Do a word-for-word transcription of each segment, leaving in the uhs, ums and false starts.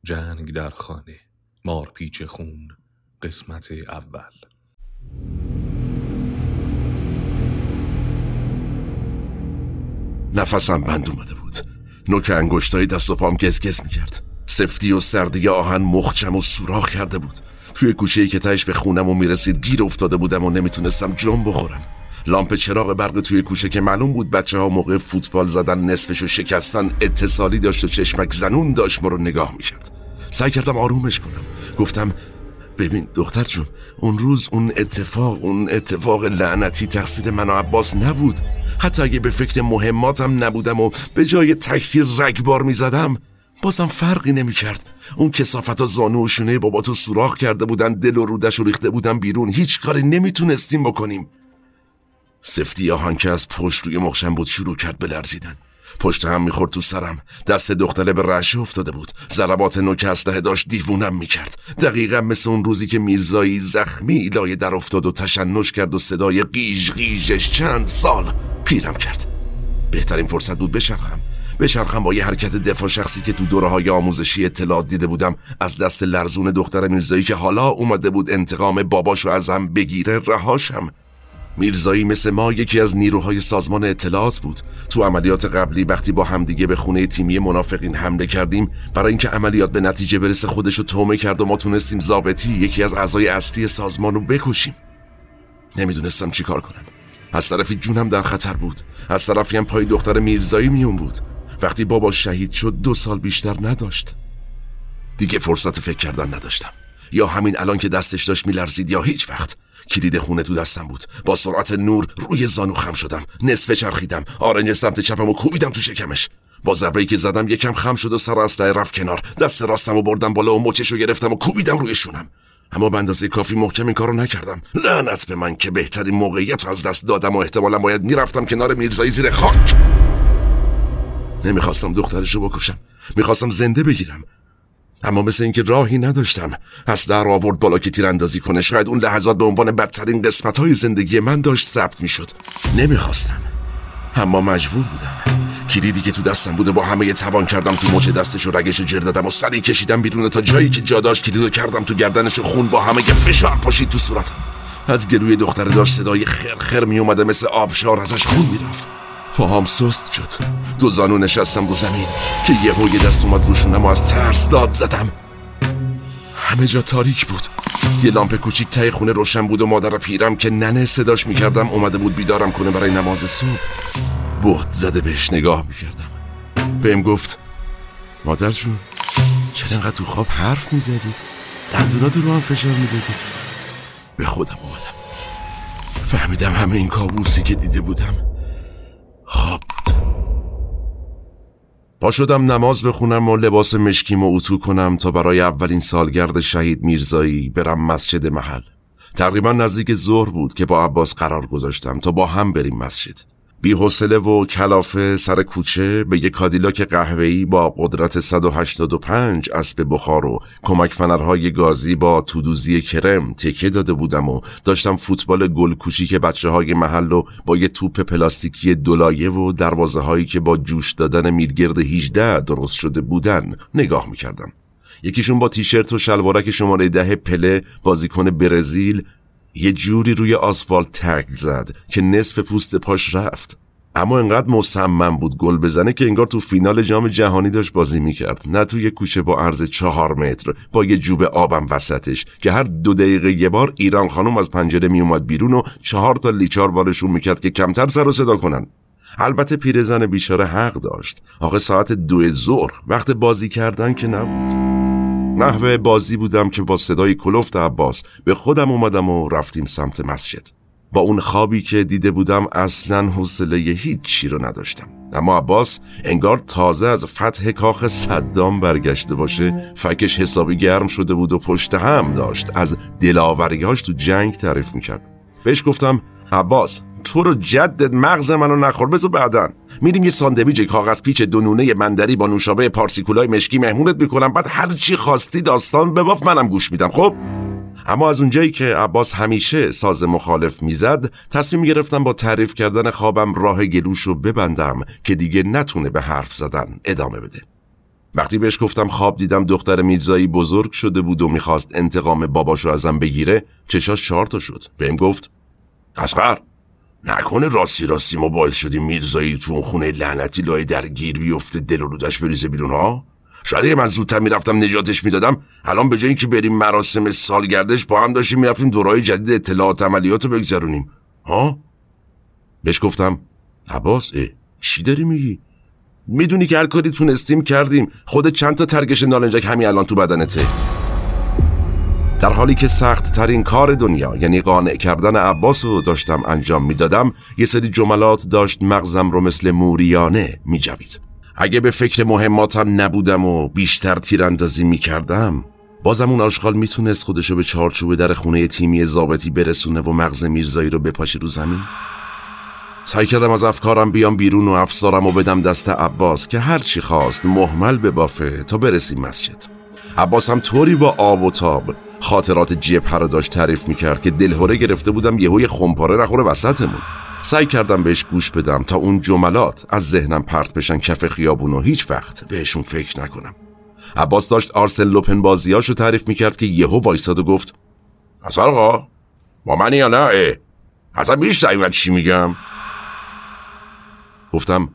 جنگ در خانه، مارپیچ خون، قسمت اول. نفسم بند اومده بود. نوک انگشتای دست و پام گزگز میکرد. سفتی و سردی آهن مخچم و سوراخ کرده بود. توی کوچه‌ای که تهش به خونم و میرسید گیر افتاده بودم و نمیتونستم جرم بخورم. لامپ چراغ برق توی کوچه که معلوم بود بچه ها موقع فوتبال زدن نصفشو شکستن اتصالی داشت و چشمک زنون داشت ما رو نگاه میکرد. سعی کردم آرومش کنم. گفتم ببین دختر جون، اون روز اون اتفاق اون اتفاق لعنتی تقصیر من و عباس نبود. حتی اگه به فکر مهماتم نبودم و به جای تکثیر رگبار میزدم بازم فرقی نمیکرد. اون کثافت ها زانو و شونه باباتو سوراخ کرده بودن، دل و رودش رو ریخته بودن بیرون. هیچ کاری نمیتونستیم بکنیم. سفتی آهن که از پشت روی مخشم بود شروع کرد به لرزیدن. پشت هم میخورد تو سرم. دست دختره به رعشه افتاده بود. ضربات نوک اسلحه داشت دیوونم میکرد. دقیقا مثل اون روزی که میرزایی زخمی لایه در افتاد و تشنج کرد و صدای قیش قیشش چند سال پیرم کرد. بهترین فرصت بود بچرخم بچرخم با یه حرکت دفاع شخصی که تو دوره‌های آموزشی اطلاعات دیده بودم از دست لرزون دختر میرزایی که حالا اومده بود انتقام باباشو ازم بگیره رهاشم. میرزایی مثل ما یکی از نیروهای سازمان اطلاعات بود. تو عملیات قبلی وقتی با همدیگه به خونه تیمی منافقین حمله کردیم، برای اینکه عملیات به نتیجه برسه خودشو تومه کرد و ما تونستیم ضابطی یکی از اعضای اصلی سازمان رو بکشیم. نمیدونستم چی کار کنم. از طرفی جونم در خطر بود، از طرفی هم پای دختر میرزایی میون بود. وقتی بابا شهید شد دو سال بیشتر نداشت. دیگه فرصت فکر کردن نداشتم. یا همین الان که دستش داشت میلرزید یا هیچ وقت. کلید خونه تو دستم بود. با سرعت نور روی زانو خم شدم. نصفه چرخیدم. آرنج سمت چپم و کوبیدم تو شکمش. با ضربه‌ای که زدم یکم خم شد و سر اسلحه رفت کنار. دست راستم رو بردم بالا و مچشو گرفتم و کوبیدم روی شونم. اما به اندازه کافی محکم این کارو نکردم. لعنت به من که بهترین موقعیت رو از دست دادم و احتمالاً باید میرفتم کنار میرزایی زیر خاک. نمیخواستم دخترشو بکشم. میخواستم زنده بگیرم. اما مثل اینکه راهی نداشتم. اسلحه رو آورد بالا که تیراندازی کنه. شاید اون لحظات به عنوان بدترین قسمت‌های زندگی من داشت ثبت میشد. نمیخواستم اما مجبور بودم. کلیدی که تو دستم بوده با همه توان کردم تو مچ دستش و رگش رو جر دادم و سری کشیدم بیرون تا جایی که جا داشت کلیدو کردم تو گردنش و خون با همه فشار پاشید تو صورتم. از گلوی دختره داشت صدای خرخر می اومده، مثل آبشار ازش خون میرفت. پاهام سست شد. دو زانو نشستم رو زمین که یهو یه دست اومد روشونم و از ترس داد زدم. همه جا تاریک بود. یه لامپ کوچیک ته خونه روشن بود و مادر پیرم که ننه صداش میکردم اومده بود بیدارم کنه برای نماز صبح. بهت زده بهش نگاه میکردم. بهم گفت مادر جون چرا انقدر تو خواب حرف میزدی؟ دندوناتو رو هم فشار میدادی؟ به خودم اومدم. فهمیدم همه این کابوسی که دیده بودم خواب بود. پا شدم نماز بخونم و لباس مشکیم و اتو کنم تا برای اولین سالگرد شهید میرزایی برم مسجد محل. تقریبا نزدیک ظهر بود که با عباس قرار گذاشتم تا با هم بریم مسجد. بی حوصله و کلافه سر کوچه به یک کادیلاک قهوه‌ای با قدرت صد و هشتاد و پنج اسب بخار و کمک فنرهای گازی با تودوزی کرم تکیه داده بودم و داشتم فوتبال گل کوچیک بچه‌های محل و با یه توپ پلاستیکی دولایه و دروازه هایی که با جوش دادن میلگرد هجده درست شده بودن نگاه میکردم. یکیشون با تیشرت و شلوارک شماره ده پله بازیکن برزیل یه جوری روی آسفالت تکل زد که نصف پوست پاش رفت. اما انقدر مصمم بود گل بزنه که انگار تو فینال جام جهانی داشت بازی میکرد. نه تو یه کوچه با عرض چهار متر با یه جوب آبم وسطش که هر دو دقیقه یه بار ایران خانم از پنجره میومد بیرون و چهار تا لیچار بارشون میکرد که کمتر سر و صدا کنن. البته پیرزن بیچاره حق داشت. آخه ساعت دو ظهر وقت بازی کردن که نبود. نحوه بازی بودم که با صدای کلفت عباس به خودم اومدم و رفتیم سمت مسجد. با اون خوابی که دیده بودم اصلاً حوصله هیچ چی رو نداشتم. اما عباس انگار تازه از فتح کاخ صدام برگشته باشه. فکش حسابی گرم شده بود و پشت هم داشت از دلاوری‌هاش تو جنگ تعریف میکرد. بهش گفتم عباس تو رو جدد مغز منو نخور، بذار بعدن میریم یه ساندویچ کاغذ پیچ دو نونه بندری با نوشابه پارسیکولای مشکی مهمونت میکنم، بعد هر چی خواستی داستان بباف منم گوش میدم. خب اما از اونجایی که عباس همیشه ساز مخالف میزد تصمیم گرفتم با تعریف کردن خوابم راه گلوشو ببندم که دیگه نتونه به حرف زدن ادامه بده. وقتی بهش گفتم خواب دیدم دختر میرزایی بزرگ شده بود و میخواست انتقام باباشو ازم بگیره، چشاش چهار تا شد. بهم گفت اصغر، نکنه راستی راستی ما باعث شدیم میرزایی تو اون خونه لعنتی لای در گیر بیفته، دل و رودش بریزه بیرون ها؟ شاید اگه من زودتر میرفتم نجاتش میدادم، الان به جای اینکه بریم مراسم سالگردش با هم داشتیم میرفتیم دورای جدید اطلاعات عملیات رو بگذرونیم ها؟ بهش گفتم عباس، چی داری میگی؟ میدونی که هر کاری تونستیم کردیم، خود چند تا ترگش نارنجک همین الان تو بدنته. در حالی که سخت ترین کار دنیا یعنی قانع کردن عباس رو داشتم انجام میدادم، یه سری جملات داشت مغزم رو مثل موریانه میجوید. اگه به فکر مهماتم نبودم و بیشتر تیراندازی میکردم، بازم اون آشغال میتونست خودشو به چارچوب در خونه تیمی ضابطی برسونه و مغز میرزایی رو بپاشه رو زمین. سعی کردم از افکارم بیام بیرون و افسارم رو بدم دست عباس که هر چی خواست محمل ببافه تا برسیم مسجد. عباس هم طوری با آب و تاب خاطرات جبهه رو داشت تعریف میکرد که دلهوره گرفته بودم یهوی خمپاره نخوره وسطمون. سعی کردم بهش گوش بدم تا اون جملات از ذهنم پرت بشن کف خیابون و هیچ وقت بهشون فکر نکنم. عباس داشت آرسن لوپن بازیاشو تعریف میکرد که یهو وایساد و گفت اصلا آقا با منی یا نه؟ اصلا بیشتری من چی میگم؟ گفتم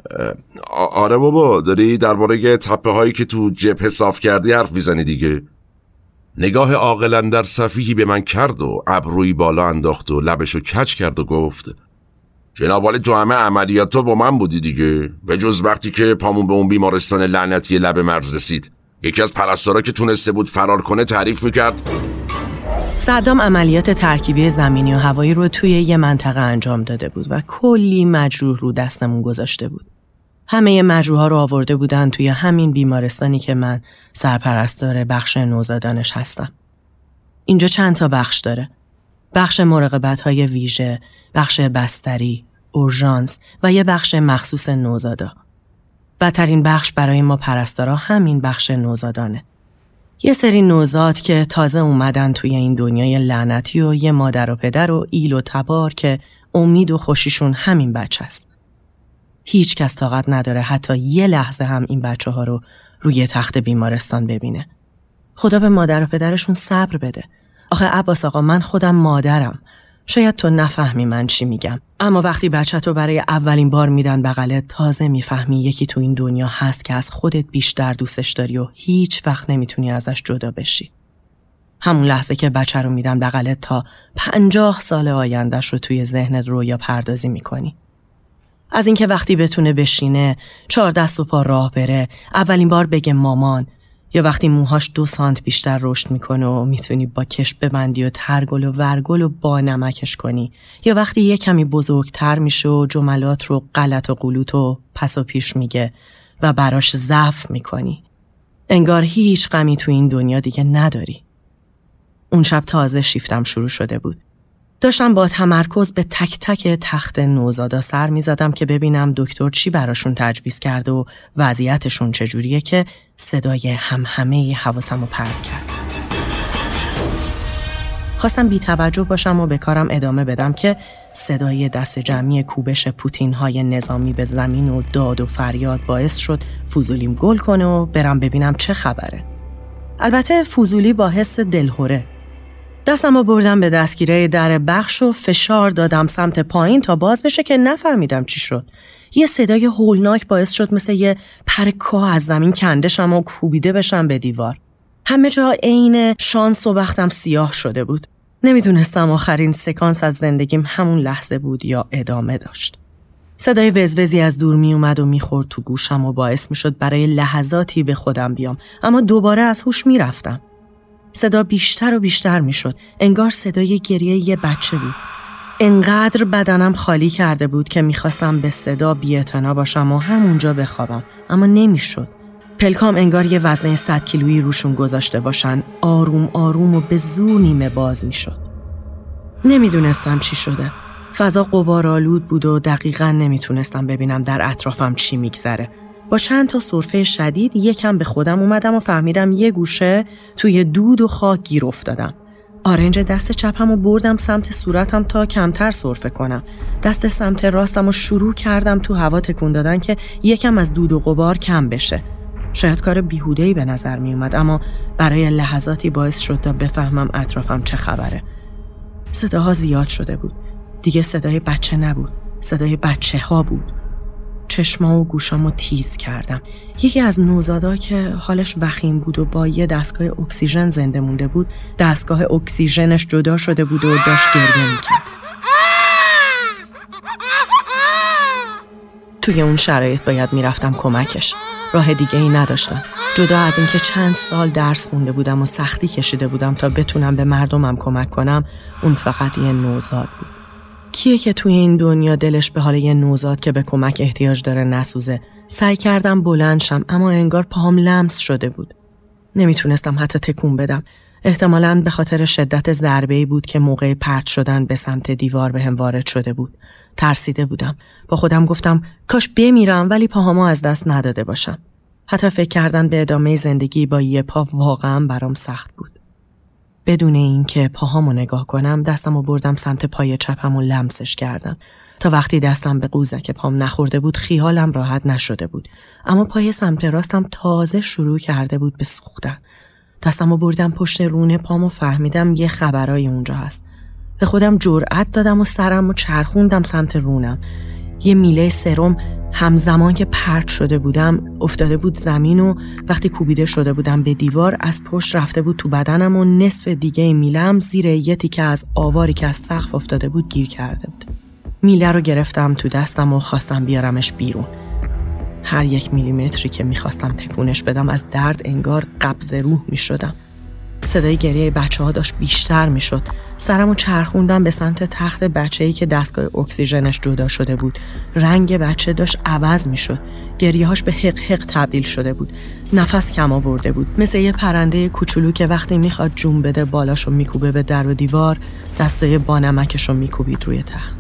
آره بابا، داری درباره تپه هایی که تو جبهه صاف کردی حرف میزنی دیگه. نگاه عاقلاً در صفیحی به من کرد و ابروی بالا انداخت و لبشو کج کرد و گفت جناب عالی تو همه عملیات تو با من بودی دیگه، به جز وقتی که پامون به اون بیمارستان لعنتی لب مرز رسید. یکی از پرستارا که تونسته بود فرار کنه تعریف میکرد صدام عملیات ترکیبی زمینی و هوایی رو توی یه منطقه انجام داده بود و کلی مجروح رو دستمون گذاشته بود. همه مجروح‌ها رو آورده بودن توی همین بیمارستانی که من سرپرستار بخش نوزادانش هستم. اینجا چند تا بخش داره. بخش مراقبت‌های ویژه، بخش بستری، اورژانس و یه بخش مخصوص نوزادا. بدترین بخش برای ما پرستارا همین بخش نوزادانه. یه سری نوزاد که تازه اومدن توی این دنیای لعنتی و یه مادر و پدر و ایل و تبار که امید و خوشیشون همین بچه است. هیچ کس طاقت نداره حتی یه لحظه هم این بچه ها رو روی تخت بیمارستان ببینه. خدا به مادر و پدرشون صبر بده. آخه عباس آقا، من خودم مادرم. شاید تو نفهمی من چی میگم، اما وقتی بچه تو برای اولین بار میدن بغلت، تازه میفهمی یکی تو این دنیا هست که از خودت بیشتر دوستش داری و هیچ وقت نمیتونی ازش جدا بشی. همون لحظه که بچه رو میدن بغلت تا پنجاه سال آیندهش رو توی ذهنت رویا پردازی میکنی. از اینکه وقتی بتونه بشینه، چهار دست و پا راه بره، اولین بار بگه مامان، یا وقتی موهاش دو سانت بیشتر رشد میکنه و میتونی با کشت ببندی و ترگل و ورگل و با نمکش کنی، یا وقتی یه کمی بزرگتر میشه و جملات رو غلط و غلوط و پس و پیش میگه و براش ضعف میکنی. انگار هیچ غمی تو این دنیا دیگه نداری. اون شب تازه شیفتم شروع شده بود. داشتم با تمرکز به تک تک تخت نوزادا سر می زدم که ببینم دکتر چی براشون تجویز کرده و وضعیتشون چجوریه که صدای همهمه حواسم رو پرت کرد. خواستم بی توجه باشم و به کارم ادامه بدم که صدای دست جمعی کوبش پوتین های نظامی به زمین و داد و فریاد باعث شد فوزولیم گل کنه و برم ببینم چه خبره. البته فوزولی با حس دلهوره. دستم رو بردم به دستگیره در بخش و فشار دادم سمت پایین تا باز بشه که نفهمیدم چی شد. یه صدای هولناک باعث شد مثل یه پر کاه از زمین کندشم و کوبیده بشم به دیوار. همه جا عین شانس و بختم سیاه شده بود. نمیدونستم آخرین سکانس از زندگیم همون لحظه بود یا ادامه داشت. صدای وزوزی از دور می اومد و میخورد تو گوشم و باعث میشد برای لحظاتی به خودم بیام، اما دوباره از هوش میرفتم. صدا بیشتر و بیشتر میشد، انگار صدای گریه یه بچه بود. انقدر بدنم خالی کرده بود که میخواستم به صدا بی‌اعتنا باشم و همونجا بخوابم، اما نمیشد. پلکام انگار یه وزنه صد کیلویی روشون گذاشته باشن، آروم آروم و به زور نیمه باز میشد. نمیدونستم چی شده. فضا غبارآلود بود و دقیقاً نمیتونستم ببینم در اطرافم چی میگذره. با چند تا سرفه شدید یکم به خودم اومدم و فهمیدم یه گوشه توی دود و خاک گیر افتادم. آرنج دست چپم رو بردم سمت صورتم تا کمتر سرفه کنم. دست سمت راستم رو شروع کردم تو هوا تکون دادن که یکم از دود و غبار کم بشه. شاید کار بیهوده‌ای به نظر می اومد، اما برای لحظاتی باعث شد تا بفهمم اطرافم چه خبره. صداها زیاد شده بود. دیگه صدای بچه نبود. صدای بچه ها بود. چشما و گوشامو تیز کردم. یکی از نوزادا که حالش وخیم بود و با یه دستگاه اکسیژن زنده مونده بود، دستگاه اکسیژنش جدا شده بود و داشت گریه میکرد. توی اون شرایط باید میرفتم کمکش. راه دیگه ای نداشتم. جدا از اینکه چند سال درس خونده بودم و سختی کشیده بودم تا بتونم به مردمم کمک کنم، اون فقط یه نوزاد بود. کیه که توی این دنیا دلش به حال یه نوزاد که به کمک احتیاج داره نسوزه؟ سعی کردم بلند شم، اما انگار پاهم لمس شده بود. نمیتونستم حتی تکون بدم. احتمالاً به خاطر شدت ضربه‌ای بود که موقع پرت شدن به سمت دیوار بهم وارد شده بود. ترسیده بودم. با خودم گفتم کاش بمیرم ولی پاهامو از دست نداده باشم. حتی فکر کردن به ادامه زندگی با یه پا واقعاً برام سخت بود. بدون اینکه پاهامو نگاه کنم دستمو بردم سمت پای چپم و لمسش کردم. تا وقتی دستم به قوزک پام نخورده بود خیالم راحت نشده بود. اما پای سمت راستم تازه شروع کرده بود به سوختن. دستمو بردم پشت رون پام و فهمیدم یه خبرای اونجا هست. به خودم جرأت دادم و سرمو چرخوندم سمت رونم. یه میله سرم همزمان که پرت شده بودم افتاده بود زمین و وقتی کوبیده شده بودم به دیوار از پشت رفته بود تو بدنم و نصف دیگه میلم زیر یه تیکه از آواری که از سقف افتاده بود گیر کرده بود. میله رو گرفتم تو دستم و خواستم بیارمش بیرون. هر یک میلیمتری که میخواستم تکونش بدم از درد انگار قبض روح میشدم. صدای گریه بچه ها داشت بیشتر میشد. سرمو چرخوندم به سمت تخت بچه‌ای که دستگاه اکسیژنش جدا شده بود. رنگ بچه داشت عوض میشد. گریه‌هاش به حق حق تبدیل شده بود. نفس کم آورده بود. مثل یه پرنده کوچولو که وقتی میخواد جون بده بالاشو میکوبه به در و دیوار، دستای بانمکشو میکوبید روی تخت.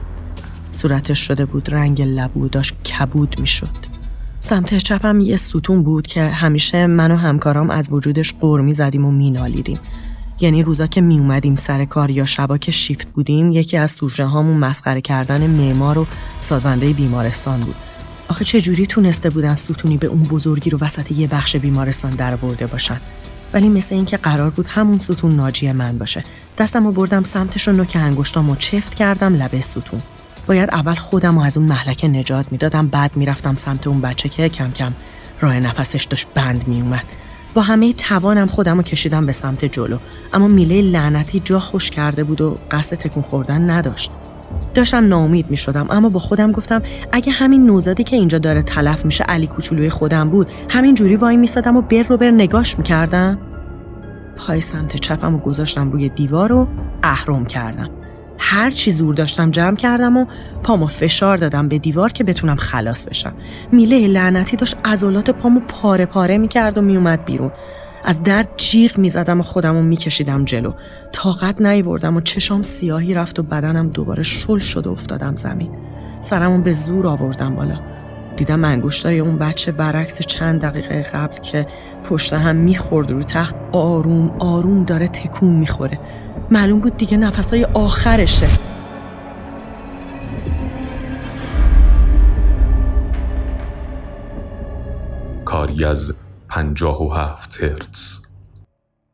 صورتش شده بود رنگ لبو داشت کبود میشد. سمت چپم یه ستون بود که همیشه من و همکارام از وجودش غر می‌زدیم و مینالیدیم. یعنی روزا که می اومدیم سر کار یا شبا که شیفت بودیم، یکی از سوژه هامون مسخره کردن معمار و سازنده بیمارستان بود. آخه چه جوری تونسته بودن ستونی به اون بزرگی رو وسط یه بخش بیمارستان درآورده باشن؟ ولی مثل این که قرار بود همون ستون ناجی من باشه. دستمو بردم سمتش و نوک انگشتامو چفت کردم لبه ستون. باید اول خودم رو از اون مهلکه نجات میدادم، بعد میرفتم سمت اون بچه که کم کم راه نفسش داشت بند میومد. با همه توانم خودم رو کشیدم به سمت جلو، اما میله لعنتی جا خوش کرده بود و قصد تکون خوردن نداشت. داشتم ناامید میشدم، اما با خودم گفتم اگه همین نوزادی که اینجا داره تلف میشه علی کوچولوی خودم بود، همین جوری وای میسادم و بر رو بر نگاش میکردم. پای سمت چپم رو گذاشتم روی دیوار و اهرم کردم. هر چی زور داشتم جمع کردم و پامو فشار دادم به دیوار که بتونم خلاص بشم. میله لعنتی داشت عضلات پامو پاره پاره میکرد و میومد بیرون. از درد جیغ میزدم و خودمو میکشیدم جلو. طاقت نیاوردم و چشام سیاهی رفت و بدنم دوباره شل شد و افتادم زمین. سرمو به زور آوردم بالا. دیدم انگشتای اون بچه برعکس چند دقیقه قبل که پشت هم میخورد رو تخت آروم آروم داره تکون میخوره. معلوم بود دیگه نفسای آخرشه. کاری از پنجاه و هفت هرتز.